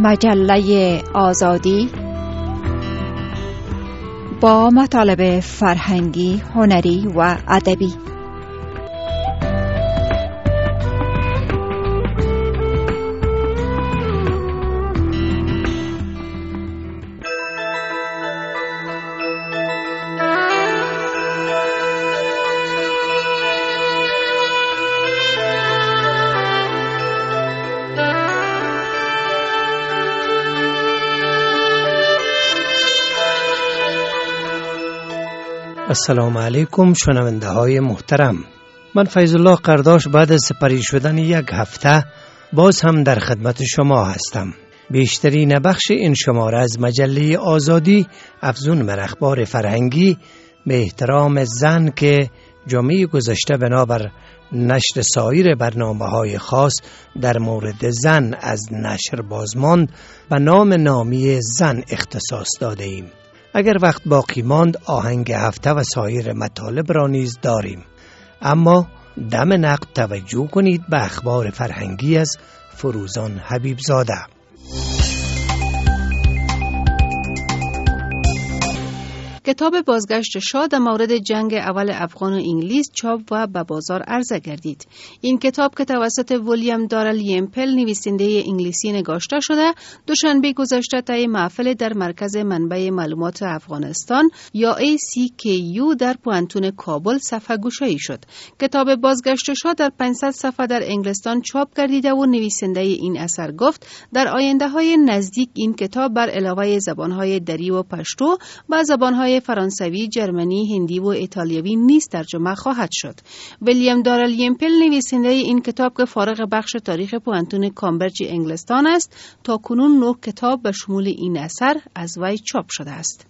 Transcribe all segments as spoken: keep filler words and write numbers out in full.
مجله آزادی با مطالب فرهنگی، هنری و ادبی. السلام علیکم شنونده های محترم، من فیض الله قرداش بعد از سپری شدن یک هفته باز هم در خدمت شما هستم. بیشترین بخش این شماره از مجله آزادی افزون بر اخبار فرهنگی به احترام زن که جمعه گذشته بنابر نشر سایر برنامه های خاص در مورد زن از نشر بازماند و نام نامی زن اختصاص داده ایم. اگر وقت باقی ماند آهنگ هفته و سایر مطالب را نیز داریم، اما دم نقد توجه کنید به اخبار فرهنگی از فروزان حبیبزاده. کتاب بازگشت شاه در مورد جنگ اول افغان و انگلیس چاپ و به بازار عرضه گردید. این کتاب که توسط ویلیام دارل یمپل نویسنده انگلیسی نگاشته شده، دوشنبه گذشته طی محفل در مرکز منبع معلومات افغانستان یا ای سی کی یو در پوانتون کابل صفحه گشایی شد. کتاب بازگشت شاه در پانصد صفحه در انگلستان چاپ گردیده و نویسنده این اثر گفت در آینده های نزدیک این کتاب بر علاوه زبانهای دری و پشتو و زبانهای فرانسوی، جرمنی، هندی و ایتالیایی نیز ترجمه خواهد شد. ویلیام دارل یمپل نویسنده این کتاب که فارغ بخش تاریخ پوانتون کامبرج انگلستان است، تا کنون نه کتاب به شمول این اثر از وی چاپ شده است.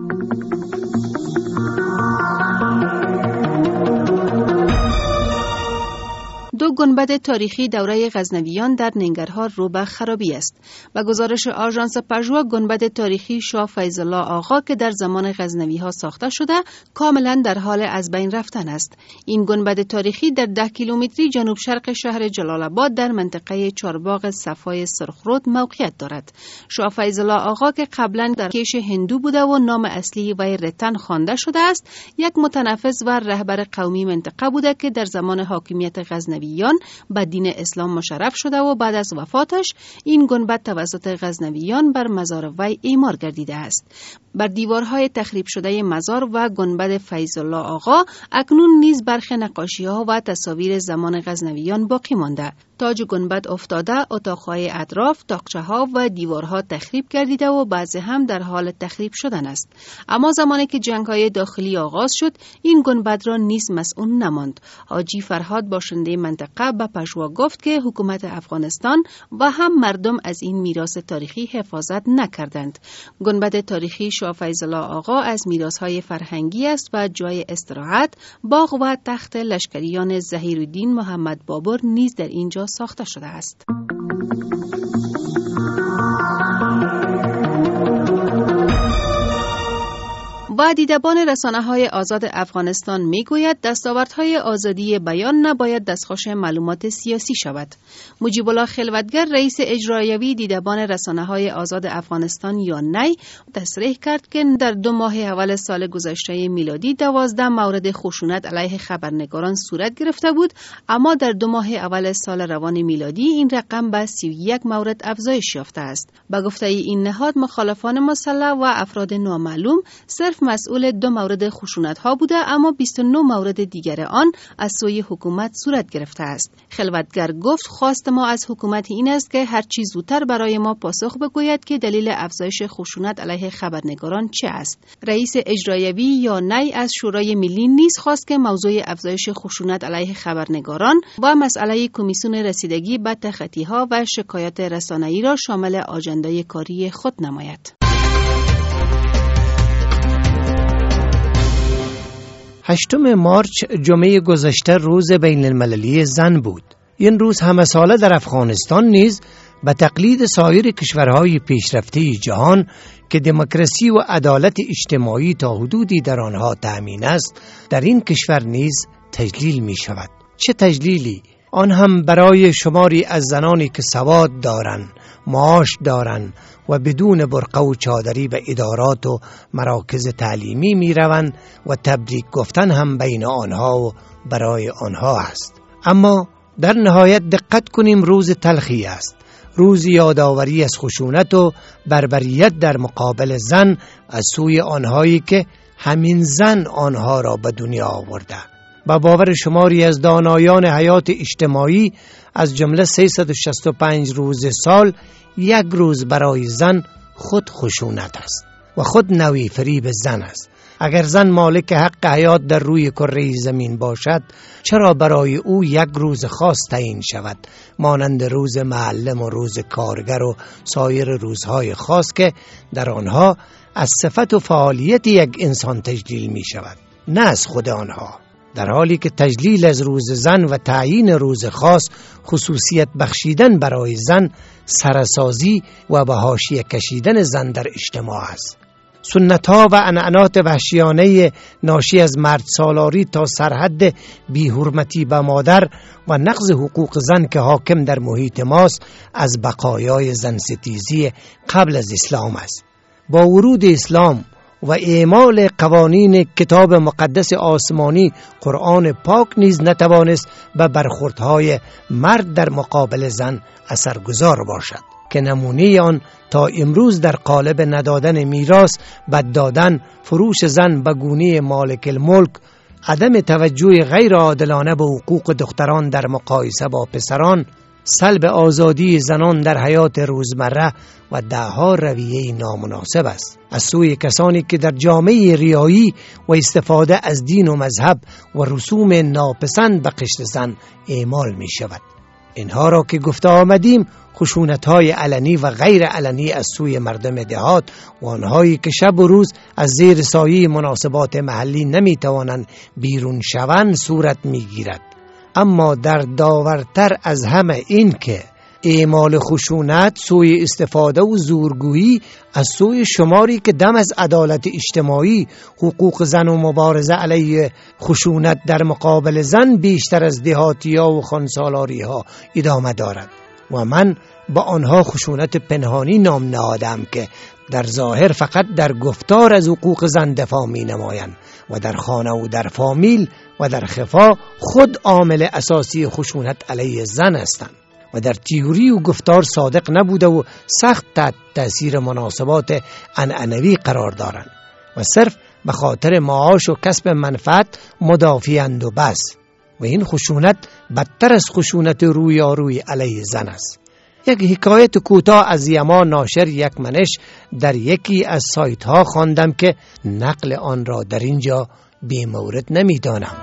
دو گنبد تاریخی دوره غزنویان در ننگرهار رو به خرابی است. به گزارش آژانس پژوا، گنبد تاریخی شاه فیض الله آقا که در زمان غزنوی ها ساخته شده کاملا در حال از بین رفتن است. این گنبد تاریخی در ده کیلومتری جنوب شرق شهر جلال آباد در منطقه چارباغ صفای سرخرود موقعیت دارد. شاه فیض الله آقا که قبلا در کیش هندو بوده و نام اصلی وی رتن خوانده شده است، یک متنفذ و رهبر قومی منطقه بوده که در زمان حاکمیت غزنوی به دین اسلام مشرف شده و بعد از وفاتش این گنبد توسط غزنویان بر مزار وی اعمار گردیده است. بر دیوارهای تخریب شده مزار و گنبد فیض الله آقا اکنون نیز برخی نقاشی‌ها و تصاویر زمان غزنویان باقی مانده. تاج گنبد افتاده، اتاق‌های اطراف، تاقچه‌ها و دیوارها تخریب گردیده و بعضی هم در حال تخریب شدن است. اما زمانی که جنگ‌های داخلی آغاز شد، این گنبد را نیز مسئول نماند. حاجی فرهاد باشنده منطقه به پژوا گفت که حکومت افغانستان و هم مردم از این میراث تاریخی حفاظت نکردند. گنبد تاریخی شاه فیض الله آقا از میراث‌های فرهنگی است و جای استراحت، باغ و تخت لشکریان ظهیرالدین محمد بابر نیز در اینجا ساخته شده است. و دیدبان رسانه‌های آزاد افغانستان می‌گوید دستاوردهای آزادی بیان نباید دستخوش معلومات سیاسی شود. مجیب الله خلوتگر رئیس اجرایوی دیدبان رسانه‌های آزاد افغانستان یا نی تصریح کرد که در دو ماه اول سال گذشته میلادی دوازده مورد خشونت علیه خبرنگاران صورت گرفته بود، اما در دو ماه اول سال روان میلادی این رقم به سی و یک مورد افزایش یافته است. به گفته این نهاد مخالفان مسلح و افراد نامعلوم صرف مسئول دو مورد خشونت ها بوده، اما بیست و نه مورد دیگر آن از سوی حکومت صورت گرفته است. خلوتگر گفت خواست ما از حکومت این است که هر چیز زودتر برای ما پاسخ بگوید که دلیل افزایش خشونت علیه خبرنگاران چه است. رئیس اجرایوی یا نی از شورای ملی نیز خواست که موضوع افزایش خشونت علیه خبرنگاران و مسئله کمیسیون رسیدگی به تخطی ها و شکایات رسانه‌ای را شامل آژندای کاری خود نماید. هشتم مارچ جمعه گذشته روز بین المللی زن بود. این روز همه ساله در افغانستان نیز به تقلید سایر کشورهای پیشرفته جهان که دموکراسی و عدالت اجتماعی تا حدودی در آنها تأمین است، در این کشور نیز تجلیل می شود. چه تجلیلی؟ آن هم برای شماری از زنانی که سواد دارند معاش دارند و بدون برقه و چادری به ادارات و مراکز تعلیمی می روند و تبریک گفتن هم بین آنها و برای آنها است. اما در نهایت دقت کنیم، روز تلخی است، روز یادآوری از خشونت و بربریت در مقابل زن از سوی آنهایی که همین زن آنها را به دنیا آورده. با باور شماری از دانایان حیات اجتماعی از جمله سیصد و شصت و پنج روز سال یک روز برای زن خود خشونت است و خود نوعی فریب زن است. اگر زن مالک حق حیات در روی کره زمین باشد، چرا برای او یک روز خاص تعیین شود، مانند روز معلم و روز کارگر و سایر روزهای خاص که در آنها از صفت و فعالیت یک انسان تجلیل می شود، نه از خود آنها؟ در حالی که تجلیل از روز زن و تعیین روز خاص خصوصیت بخشیدن برای زن سرسازی و به حاشیه کشیدن زن در اجتماع است. سنت‌ها و عنعنات وحشیانه ناشی از مرد سالاری تا سرحد بی‌حرمتی به مادر و نقض حقوق زن که حاکم در محیط ماست از بقایای زن ستیزی قبل از اسلام است. با ورود اسلام و اعمال قوانین کتاب مقدس آسمانی، قرآن پاک نیز نتوانست به برخوردهای مرد در مقابل زن اثرگذار باشد که نمونه آن تا امروز در قالب ندادن میراث، بد دادن، فروش زن به گونه مالک الملک، عدم توجه غیر عادلانه به حقوق دختران در مقایسه با پسران، سلب آزادی زنان در حیات روزمره و دهها رویه نامناسب است از سوی کسانی که در جامعه ریایی و استفاده از دین و مذهب و رسوم ناپسند به قشر زن اعمال می شود. اینها را که گفته آمدیم، خشونت‌های علنی و غیر علنی از سوی مردم دهات و آنهایی که شب و روز از زیر سایه مناسبات محلی نمی‌توانند بیرون شوند صورت می‌گیرد. اما در داورتر از همه این که اعمال خشونت، سوی استفاده و زورگویی از سوی شماری که دم از عدالت اجتماعی، حقوق زن و مبارزه علیه خشونت در مقابل زن بیشتر از دهاتی‌ها و خانسالاری‌ها ادامه دارد و من با آنها خشونت پنهانی نام نهادم که در ظاهر فقط در گفتار از حقوق زن دفاع می نمایند و در خانه و در فامیل و در خفا خود عامل اساسی خشونت علیه زن هستند و در تئوری و گفتار صادق نبوده و سخت تحت تأثیر مناسبات عنعنوی قرار دارند و صرف به خاطر معاش و کسب منفعت مدافعند و بس. و این خشونت بدتر از خشونت رویارویی علیه زن است. یک حکایت کوتاه از یما ناشر یک منش در یکی از سایت ها خواندم که نقل آن را در اینجا بی مورد نمی دانم.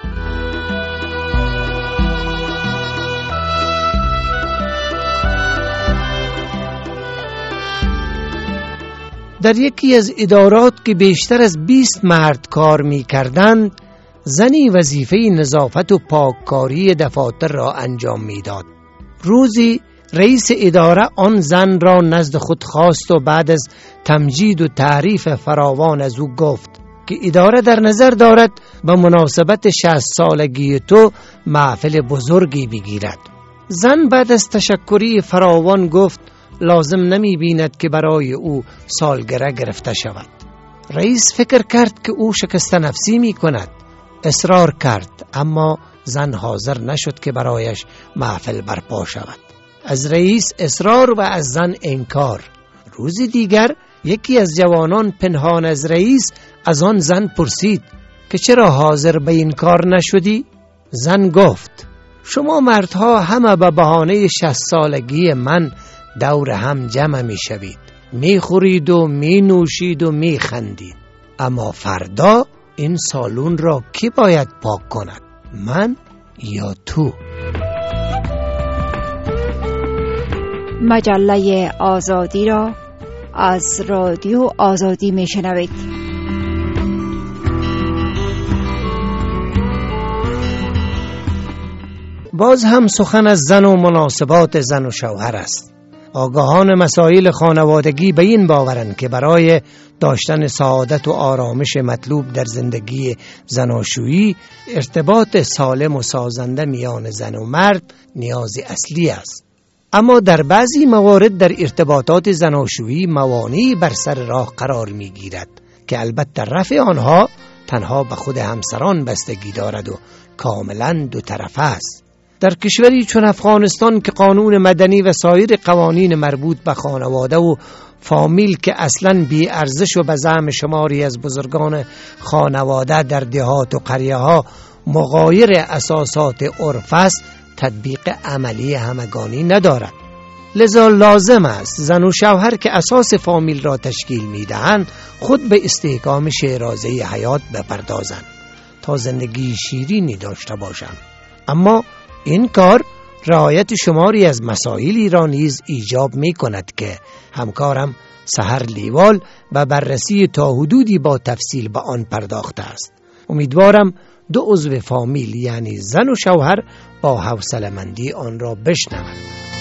در یکی از ادارات که بیشتر از بیست مرد کار می کردند، زنی وظیفه نظافت و پاککاری دفاتر را انجام می داد. روزی رئیس اداره آن زن را نزد خود خواست و بعد از تمجید و تعریف فراوان از او گفت که اداره در نظر دارد به مناسبت شصت سالگی تو محفل بزرگی بگیرد. زن بعد از تشکری فراوان گفت لازم نمی بیند که برای او سالگرد گرفته شود. رئیس فکر کرد که او شکست نفسی می کند. اصرار کرد، اما زن حاضر نشد که برایش محفل برپا شود. از رئیس اصرار و از زن انکار. روزی دیگر یکی از جوانان پنهان از رئیس از آن زن پرسید که چرا حاضر به این کار نشدی؟ زن گفت شما مردها همه به بهانه شصت سالگی من دور هم جمع می شوید، می خورید و می نوشید و می خندید، اما فردا این سالون را کی باید پاک کند؟ من یا تو؟ مجله آزادی را از رادیو آزادی می شنوید. باز هم سخن از زن و مناسبات زن و شوهر است. آگاهان مسائل خانوادگی به این باورند که برای داشتن سعادت و آرامش مطلوب در زندگی زناشویی، ارتباط سالم و سازنده میان زن و مرد نیاز اصلی است. اما در بعضی موارد در ارتباطات زناشویی موانعی بر سر راه قرار می گیرد که البته رفع آنها تنها به خود همسران بستگی دارد و کاملا دو طرفه است. در کشوری چون افغانستان که قانون مدنی و سایر قوانین مربوط به خانواده و فامیل که اصلاً بی ارزش و به زعم شماری از بزرگان خانواده در دهات و قریه ها مغایر اساسات عرف است، تطبیق عملی همگانی ندارد. لذا لازم است زن و شوهر که اساس فامیل را تشکیل میدهند خود به استحکام شیرازه حیات بپردازند تا زندگی شیرینی داشته باشند. اما این کار رعایت شماری از مسائلی را نیز ایجاب می کند که همکارم سحر لیوال و بررسی تا حدودی با تفصیل به آن پرداخته است. امیدوارم دو عضو فامیل یعنی زن و شوهر با حوصله‌مندی آن را بشنوند.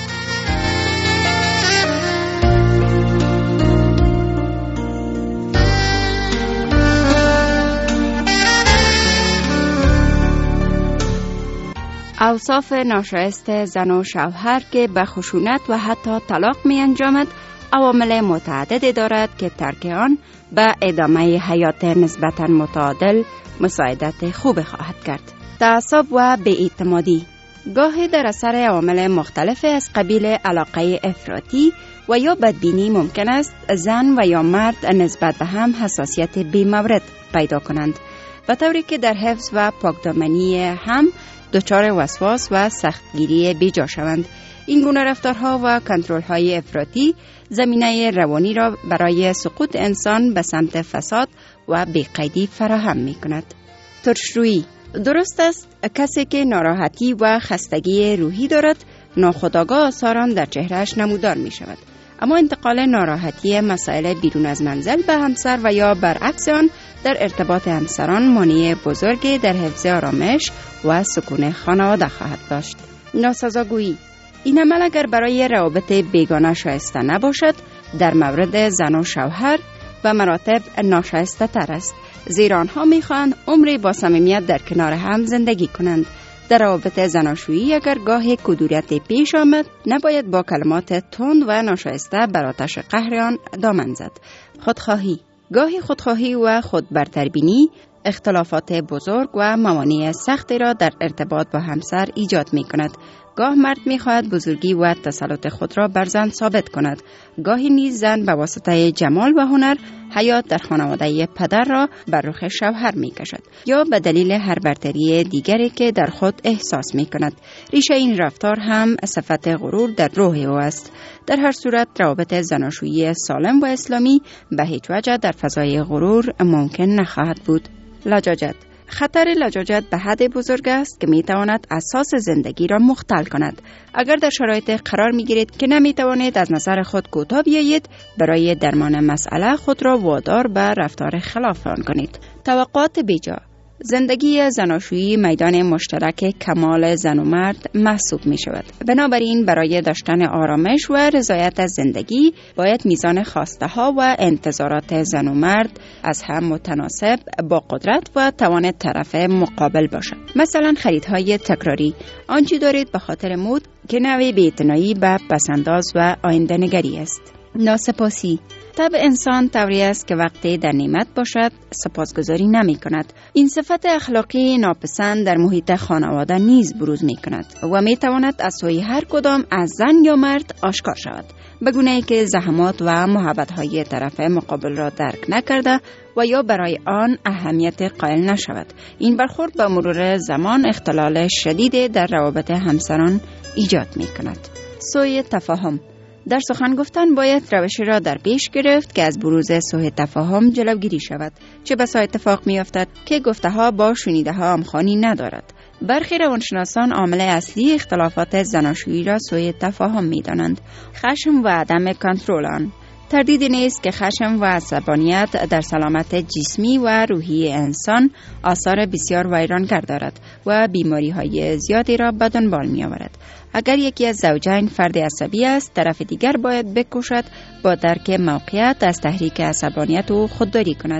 اوصاف ناشایست زن و شوهر که به خشونت و حتی طلاق می انجامد عوامل متعددی دارد که ترک آن به ادامه حیات نسبتاً متعادل مساعدت خوب خواهد کرد. تعصب و بی‌اعتمادی گاهی در اثر عوامل مختلف از قبیل علاقه افراطی و یا بدبینی ممکن است زن و یا مرد نسبت به هم حساسیت بی‌مورد پیدا کنند و طوری که در حفظ و پاکدامنی هم دچار وسواس و سختگیری بیجا شوند. این گونه رفتارها و کنترل‌های افراطی زمینه روانی را برای سقوط انسان به سمت فساد و بی‌قیدی فراهم می‌کند. ترشرویی درست است کسی که ناراحتی و خستگی روحی دارد ناخودآگاه آثاران در چهرهش نمودار می شود. اما انتقال ناراحتی مسائل بیرون از منزل به همسر و یا برعکس آن در ارتباط همسران مانع بزرگی در حفظ آرامش و سکون خانواده خواهد داشت. ناسزاگویی این عمل اگر برای روابط بیگانه شایسته نباشد در مورد زن و شوهر و مراتب ناشایسته تر است، زیرا آنها میخواهند عمری با صمیمیت در کنار هم زندگی کنند. در روابط زناشویی اگر گاهی کدورت پیش آمد نباید با کلمات تند و ناشایسته بر آتش قهر آن دامن زد. خودخواهی گاهی خودخواهی و خودبرتربینی اختلافات بزرگ و موانع سختی را در ارتباط با همسر ایجاد می کند. گاه مرد می خواهد بزرگی و تسلط خود را بر زن ثابت کند. گاهی نیز زن به واسطه جمال و هنر حیات در خانواده پدر را بر رخ شوهر می کشد یا به دلیل هر برتری دیگری که در خود احساس می کند. ریشه این رفتار هم صفت غرور در روح او است. در هر صورت روابط زناشویی سالم و اسلامی به هیچ وجه در فضای غرور ممکن نخواهد بود. لجاجت خطر لجاجت به حد بزرگ است که می تواند اساس زندگی را مختل کند. اگر در شرایط قرار می گیرید که نمی توانید از نظر خود کوتاه بیایید، برای درمان مسئله خود را وادار به رفتار خلاف آن کنید. توقعات بیجا زندگی زناشویی میدان مشترک کمال زن و مرد محسوب می شود. بنابراین برای داشتن آرامش و رضایت از زندگی باید میزان خواسته ها و انتظارات زن و مرد از هم متناسب با قدرت و توان طرف مقابل باشد. مثلا خریدهای تکراری، آنچه دارید به خاطر مود که نوع بی‌اعتنایی به پسنداز و آینده نگری است. ناسپاسی طبع انسان طوری است که وقتی در نعمت باشد سپاسگزاری نمی کند. این صفت اخلاقی ناپسند در محیط خانواده نیز بروز می کند و می تواند از سوی هر کدام از زن یا مرد آشکار شود، به گونه‌ای که زحمات و محبت‌های طرف مقابل را درک نکرده و یا برای آن اهمیت قائل نشود. این برخورد با مرور زمان اختلال شدید در روابط همسران ایجاد می کند. سوء تفاهم در سخن گفتن باید روشی را در پیش گرفت که از بروز سوء تفاهم جلوگیری شود. چه بسا اتفاق می افتد که گفته ها با شنیده ها همخوانی ندارد. برخی روانشناسان عامل اصلی اختلافات زناشویی را سوء تفاهم می دانند. خشم و عدم کنترل آن. تردیدی نیست که خشم و عصبانیت در سلامت جسمی و روحی انسان آثار بسیار ویرانگر دارد و بیماری های زیادی را به دنبال می آورد. اگر یکی از زوجین فرد عصبی است، طرف دیگر باید بکوشد با درک موقعیت از تحریک عصبانیت او خودداری کند.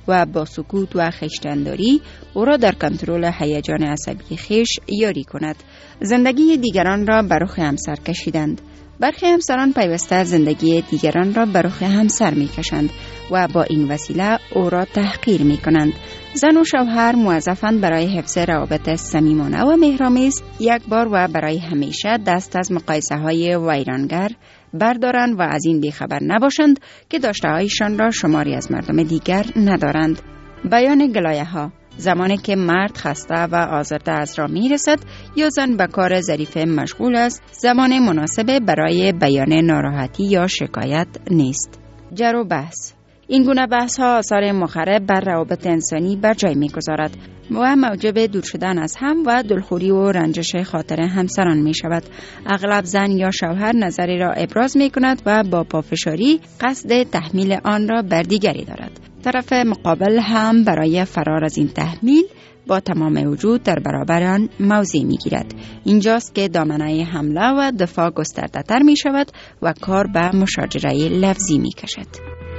و با سکوت و خویشتن‌داری او را در کنترل هیجان عصبی خویش یاری کند. زندگی دیگران را بر رخ همسر کشیدند. برخی همسران پیوسته زندگی دیگران را بر رخ همسر می‌کشند و با این وسیله او را تحقیر می‌کنند. زن و شوهر موظفند برای حفظ روابط صمیمانه و مهرآمیز یک بار و برای همیشه دست از مقایسه‌های ویرانگر بردارند و از این بیخبر نباشند که داشته‌هایشان را شماری از مردم دیگر ندارند. بیان گلایه‌ها: زمانی که مرد خسته و آزرده از راه می رسد یا زن به کار ظریف مشغول است، زمان مناسب برای بیان ناراحتی یا شکایت نیست. جر و بحث: این گونه بحث ها آثار مخرب بر روابط انسانی بر جای می گذارد و موجب دور شدن از هم و دلخوری و رنجش خاطر همسران می شود. اغلب زن یا شوهر نظری را ابراز می کند و با پافشاری قصد تحمیل آن را بر دیگری دارد. طرف مقابل هم برای فرار از این تحمیل با تمام وجود در برابر آن موضع می گیرد. اینجاست که دامنه حمله و دفاع گسترده تر می شود و کار به مشاجره لفظی می کشد.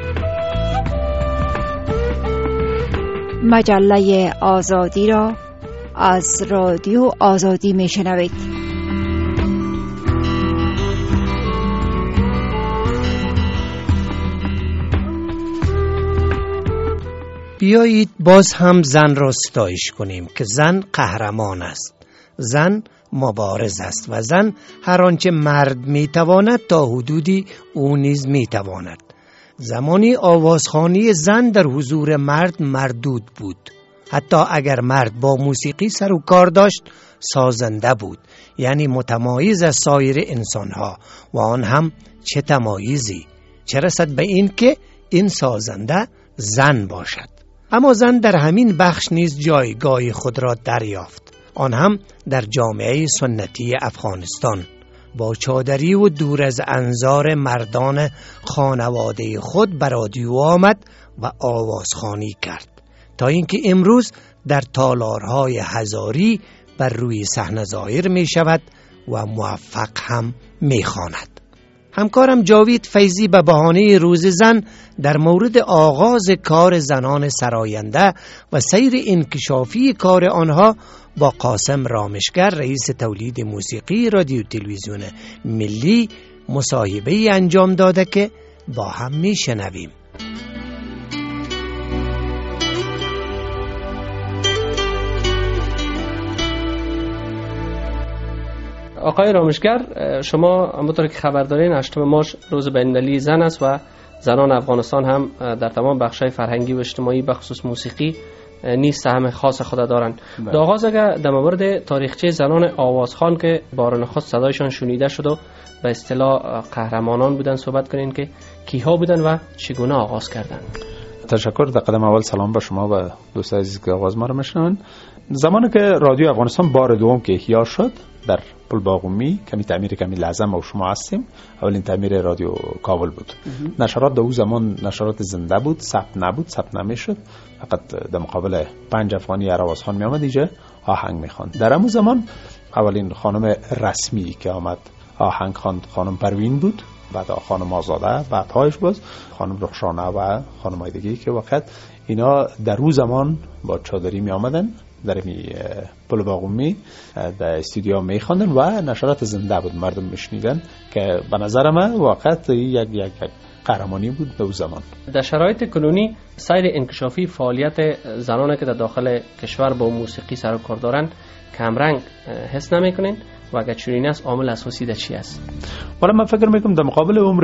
مجله آزادی را از رادیو آزادی می شنوید. بیایید باز هم زن را ستایش کنیم که زن قهرمان است، زن مبارز است و زن هر آنچه مرد میتواند تا حدودی او نیز میتواند. زمانی آوازخوانی زن در حضور مرد مردود بود. حتی اگر مرد با موسیقی سر و کار داشت سازنده بود، یعنی متمایز از سایر انسانها. و آن هم چه تمایزی، چه رسد به این که این سازنده زن باشد. اما زن در همین بخش نیز جایگاه خود را دریافت، آن هم در جامعه سنتی افغانستان. با چادری و دور از انظار مردان خانواده خود به رادیو آمد و آوازخوانی کرد تا اینکه امروز در تالارهای هزاری بر روی صحنه ظاهر می شود و موفق هم می خواند. همکارم جاوید فیضی به بهانه روز زن در مورد آغاز کار زنان سراینده و سیر انکشافی کار آنها با قاسم رامشگر رئیس تولید موسیقی رادیو تلویزیون ملی مصاحبه انجام داده که با هم می شنویم. آقای رامشگر، شما همونطور که خبر دارین هشتم مارس روز بین‌المللی زن است و زنان افغانستان هم در تمام بخش‌های فرهنگی و اجتماعی به خصوص موسیقی نیست سهم خاص خود دارند. در آغاز اگر در مورد تاریخچه زنان آوازخوان که بار نخست صدایشان شنیده شد و به اصطلاح قهرمانان بودن صحبت کنین که کیها بودن و چگونه آغاز کردند. تشکر. در قدم اول سلام به شما و دوست عزیز که آواز ما رو میشنون. زمانی که رادیو افغانستان بار دوم که احیا شد در پل باغومی، کمی تعمیر کمی لازم و شما هستیم، اولین تعمیر رادیو کابل بود. نشرات در اون زمان نشرات زنده بود، ثبت نبود، ثبت نمیشد، فقط در مقابل پنج افغانی هر آوازخوان می آمد اینجا آهنگ می خواند. در همون زمان اولین خانم رسمی که آمد آهنگ خواند خانم پروین بود، بعد خانم آزاده، بعد هایش باز خانم رخشانه و خانم های دیگه که وقت اینا در اون زمان با چادری می آمدن در می پل باغومی در استودیو می خواندن و نشرات زنده بود، مردم میشنیدن که به نظر من واقعا یک یک قهرمانی بود در اون زمان. در شرایط کنونی سیر انکشافی فعالیت زنانی که در داخل کشور با موسیقی سر و کار دارن کمرنگ حس نمیکنین و اگر چنین است عامل اساسی در چی است؟ ولی من فکر میکنم در مقابل عمر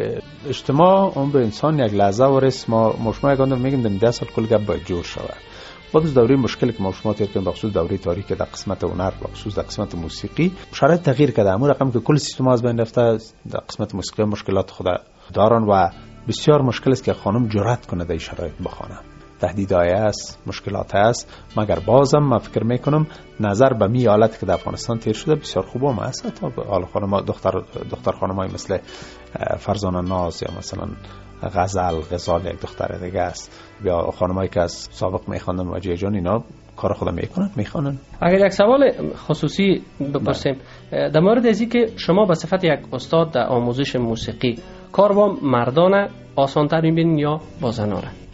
اجتماع عمر انسان یک لحظه ورس ما مشما یگاندم میگیم در ده سال کل گپ باید جور شود. بعد از دوره مشکلی که ما شما تیر کردیم بخصوص دوره تاریخی در قسمت هنر بخصوص در قسمت موسیقی شرایط تغییر کرده، اما رقم که کل سیستم از بین رفته در قسمت موسیقی مشکلات خود دارن و بسیار مشکل است که خانم جرأت کنه در شرایط بخونه. تهدیدهای است، مشکلات است، مگر بازم من فکر میکنم نظر به می حالت که در افغانستان تیر شده بسیار خوب هم است. تا حال خانم دختر دختر خانمای مثل فرزانه ناز یا مثلا غزل غزال یک دختر دیگه است یا خانمایی که از سابق میخوانن وجیه جان، اینا کار خودم میکنن میخوانن. اگر یک سوال خصوصی بپرسیم در مورد ازی که شما به صفت یک استاد در آموزش موسیقی کار با مردان آسان‌تر میبینین یا با زنانه؟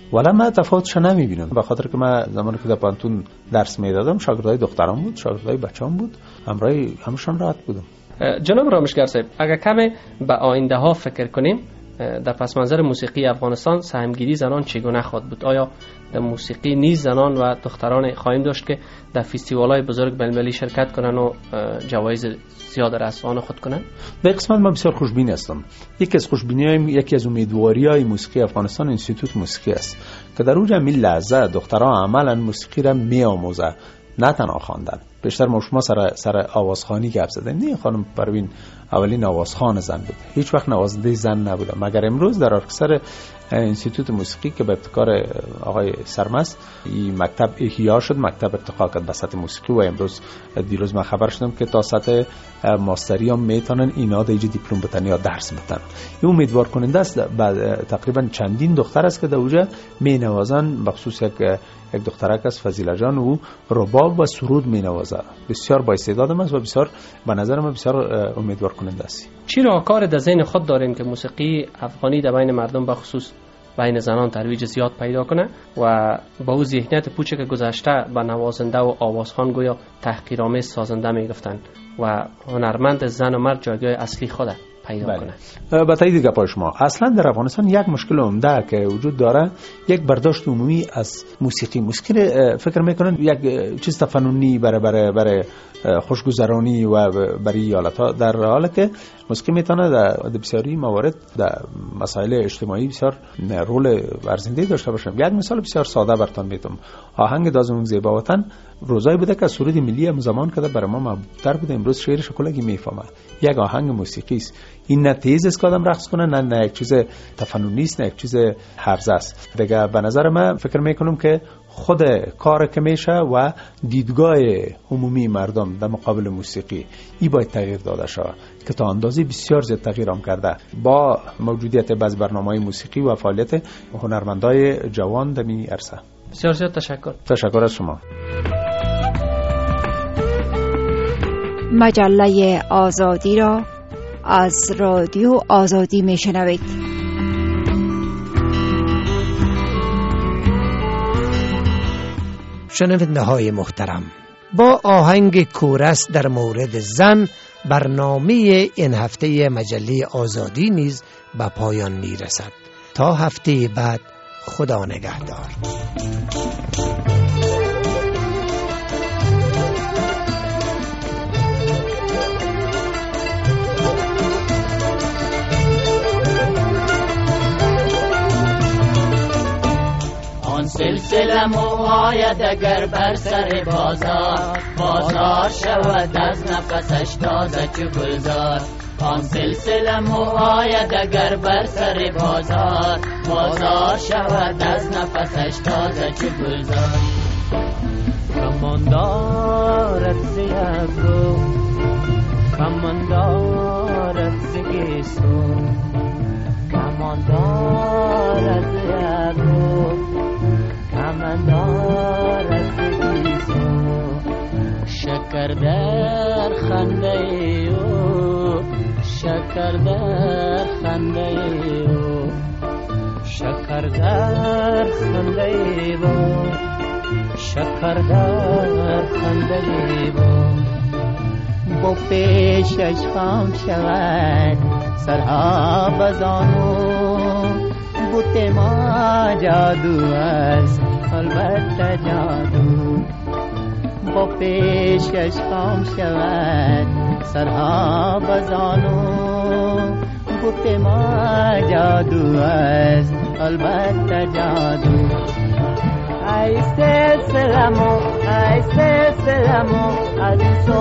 ولی من تفاوتش نمیبینم، به خاطر که من زمانی که در پانتون درس میدادم شاگردای دخترام بود، شاگردای بچه‌ام بود، همراه همشون راحت بودم. جناب رامشگر صاحب، اگر کمی به آینده ها فکر کنیم، در پس منظر موسیقی افغانستان سهمگیری زنان چگونه خواهد بود؟ آیا در موسیقی نیز زنان و دختران خواهیم داشت که در فستیوال‌های بزرگ بین‌المللی شرکت کنن و جوایز زیاد رسانه خود کنن؟ به قسمت من بسیار خوشبین هستم. یکی از خوشبینی‌های یکی از امیدواری‌های موسیقی افغانستان انستیتوت موسیقی است که در اونجا می لحظه دخترها عملاً موسیقی را می‌آموزند، نه تنها خواندن. بیشتر ما شما سر سر آوازخوانی گپ زدیم. نه خانم پروین اولین آوازخوان زن بود، هیچ وقت نوازنده زن نبوده، مگر امروز در ارکستر انستیتوت موسیقی که به ابتکار آقای سرمست این مکتب احیا شد، مکتب ارتقا کرد به سطح موسیقی و امروز دیروز من خبر شدم که تا سطح ماستری هم میتونن اینا در اینجا دیپلم بتن یا درس بتن. این امیدوار کننده است. تقریبا چندین دختر است که در اونجا می نوازن، بخصوص یک یک دخترک از فضیله جان او رباب و سرود می نوازه. بسیار با استعداد است و بسیار به نظر من بسیار امیدوار کننده است. چی راهکار در ذهن خود دارین که موسیقی افغانی در بین مردم به خصوص بین زنان ترویج زیاد پیدا کنه و با او ذهنیت پوچه که گذشته به نوازنده و آوازخوان گویا تحقیرآمیز سازنده میگفتن و هنرمند زن و مرد جایگاه اصلی خود پیدا بله. کنه؟ به تایید گپای شما، اصلا در افغانستان یک مشکل عمده که وجود داره یک برداشت عمومی از موسیقی. موسیقی فکر میکنن یک چیز تفننی برای برای برای خوشگذرانی و برای ایالت‌ها، در حالی که موسیقی میتونه در بسیاری موارد در مسائل اجتماعی بسیار رول ورزنده داشته باشه. یک مثال بسیار ساده براتون میتونم. آهنگ دازمون زیبا وطن روزایی بوده که سرود ملی هم زمان کده برای ما محبوب‌تر بوده، امروز شعرش کلگی میفهمه. یک آهنگ موسیقی است، این نه تیز است که آدم رقص کنه، نه نه یک چیز تفننی است، نه یک چیز هرزه است. دیگه به نظر من فکر میکنم که خود کار که میشه و دیدگاه عمومی مردم در مقابل موسیقی ای باید تغییر داده شود که تا اندازه بسیار زیاد تغییر هم کرده با موجودیت بعض برنامه‌های موسیقی و فعالیت هنرمندای جوان در این عرصه. بسیار زیاد تشکر. تشکر از شما. مجله آزادی را از رادیو آزادی میشنوید. شنونده های محترم، با آهنگ کورس در مورد زن برنامه این هفته مجله آزادی نیز به پایان می رسد. تا هفته بعد، خدا نگهدار. سلسله موهایت اگر بر سر بازار بازار شود از نفسش تازه چو گلزار. آن سلسله موهایت اگر بر سر بازار بازار شود از نفسش تازه چو گلزار. کمان دارد ز یکرو کمان دارد ز گیسو کمان دارد ز یکرو کمان دارد ز گیسو. شکر در خنده او شکر در خنده او شکر در خنده او شکر در خنده او. با پیشش خام شود سرها بزانو بوت ما جادو است البته جادو. با پیشش خام شود سرها بزانو بوت ما جادو است البته جادو. ای سلسلمو ای سلسلمو از این سو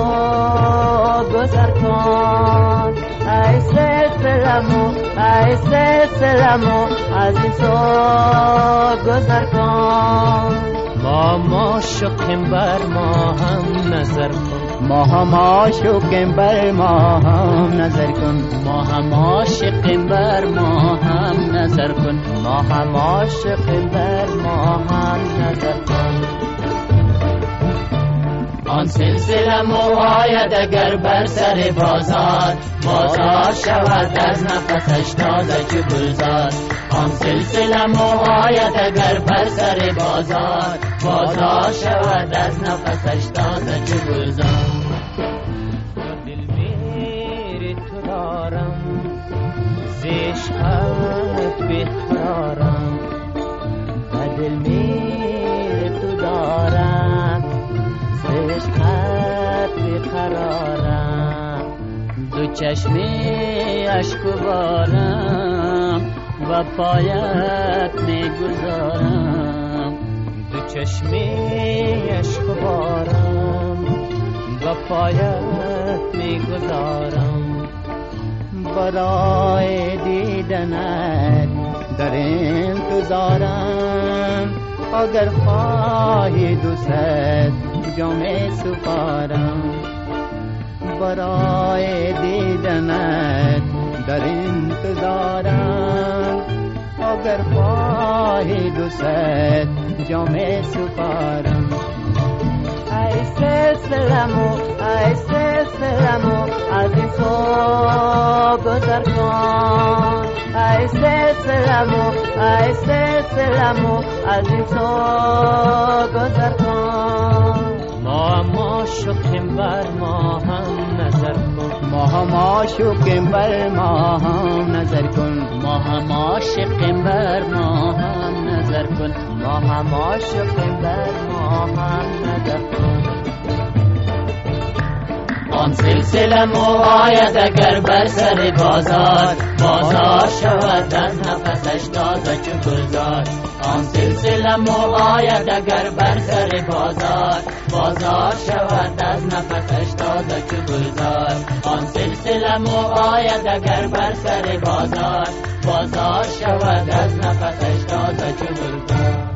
گذر کن. ای سلسلمو ای سلسلمو از این سو گذر کن. با ما شکم بر ما هم نظر کن. ما هم عاشقیم بر ما هم نظر کن. ما هم عاشقیم بر ما هم نظر کن. ما هم عاشقیم بر ما هم نظر کن. آن آن سلسله موهایت اگر بر سر بازار بازار شود از نفسش تازه چو گلزار آن سلسله موهایت اگر بر سر بازار بازار شود از نفسش تازه چو گلزار دل میر تو دارم عشقت بخرارم و دل میر تو دارم عشقت بخرارم دو چشمی اشک بارم و پایت میگذارم دو چشمی اشک بارم و پایت میگذارم برای دیدنت در انتظارم اگر خواهی دوست جام سپارم برای دیدنت در انتظارم اگر خواهی دوست جام سپارم ای سلسلمو ای سلسلمو از این سو گذر کن ای سلسلمو ای سلسلمو از این سو گذر کن ما ما شکم بر ما هم نظر کن ما ما شکم بر ما هم نظر کن ما ما شکم بر ما هم نظر کن ما ما شکم بر ما هم نظر کن آن سلسله موهایت اگر بر سر بازار بازار شود از نفسش تازه چو گلزار آن سلسله موهایت اگر بر سر بازار بازار شود از نفسش تازه چو گلزار آن سلسله موهایت اگر بر سر بازار بازار شود از نفسش تازه چو گلزار